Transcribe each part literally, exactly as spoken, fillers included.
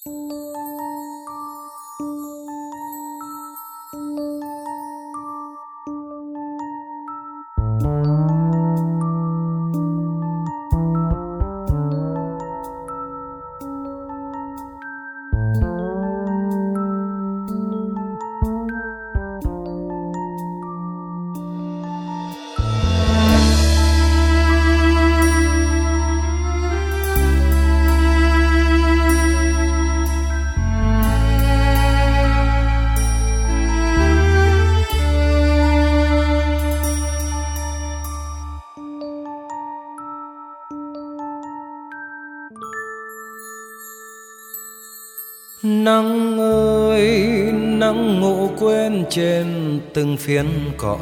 Nắng ơi nắng ngủ quên trên từng phiến cỏ,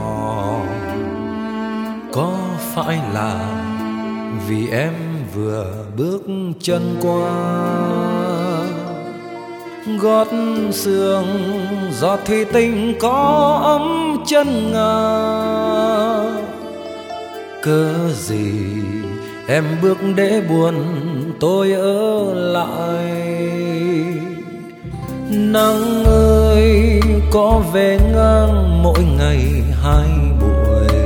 có phải là vì em vừa bước chân qua? Gót sương giọt thủy tinh có ấm chân ngà, cớ gì em bước để buồn tôi ở lại? Nắng ơi có về ngang mỗi ngày hai buổi,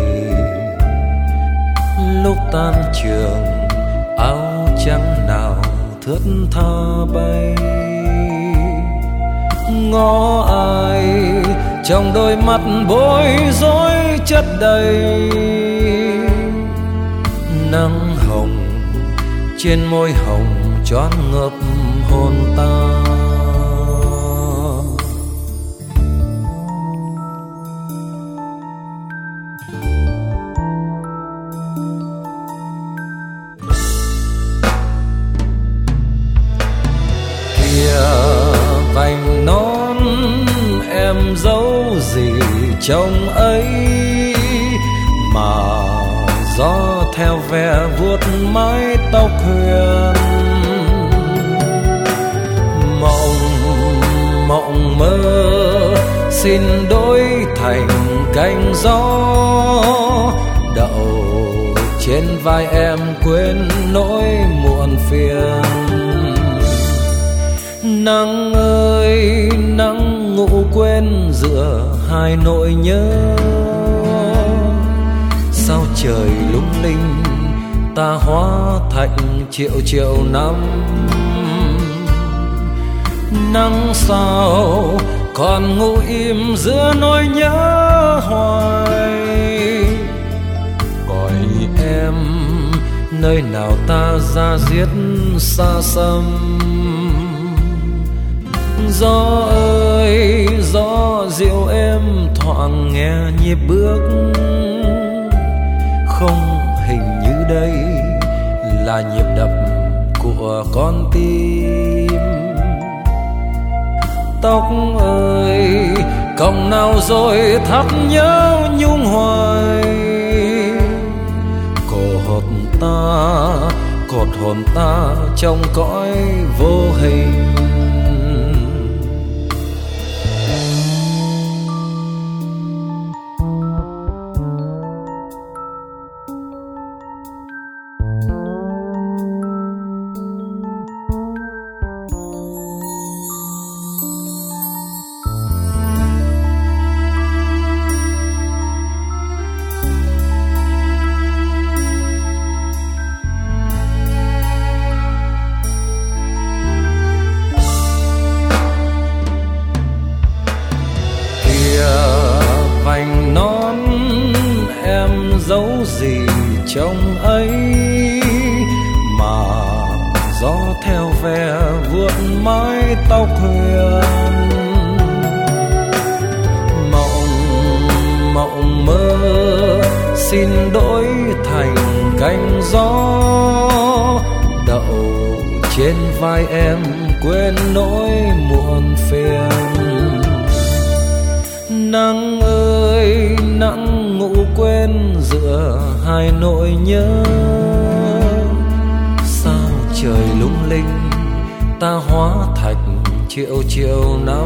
lúc tan trường áo trắng nào thướt tha bay. Ngó ai trong đôi mắt bối rối chất đầy, nắng hồng trên môi hồng choáng ngợp hồn ta. Vành nón em giấu gì trong ấy, mà gió theo ve vuốt mái tóc huyền. Mộng mộng mơ xin đổi thành cánh gió, đậu trên vai em quên nỗi muộn phiền. Nắng ơi nắng ngủ quên giữa hai nỗi nhớ, sao trời lung linh ta hóa thành triệu triệu năm. Nắng sao còn ngủ im giữa nỗi nhớ hoài, gọi em nơi nào ta ra diết xa xăm. Gió ơi gió dịu êm thoảng nghe nhịp bước, không hình như đây là nhịp đập của con tim. Tóc ơi còng nào rồi thắt nhớ nhung hoài, cột ta cột hồn ta trong cõi vô hình. Vành nón em giấu gì trong ấy, mà gió theo ve vuốt mái tóc huyền. Mộng mộng mơ xin đổi thành cánh gió, đậu trên vai em quên nỗi muộn phiền. Nắng ơi nắng ngủ quên giữa hai nỗi nhớ, sao trời lung linh ta hóa thành triệu triệu năm.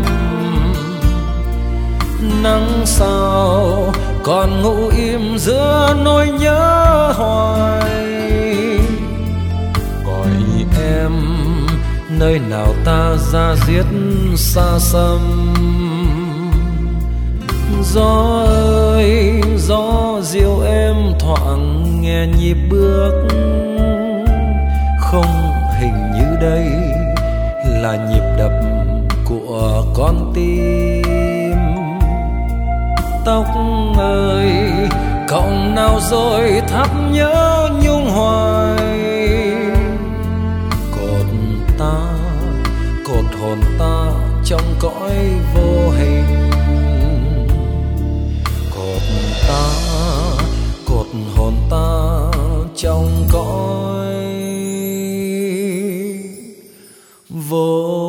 Nắng sao còn ngủ im giữa nỗi nhớ hoài, gọi em nơi nào ta ra diết xa xăm. Gió ơi gió dịu êm thoảng nghe nhịp bước, không hình như đây là nhịp đập của con tim. Tóc ơi cọng nào rồi thắp nhớ nhung hoài, cột ta cột hồn ta trong cõi vô hình. Cột ta cột hồn ta trong cõi vô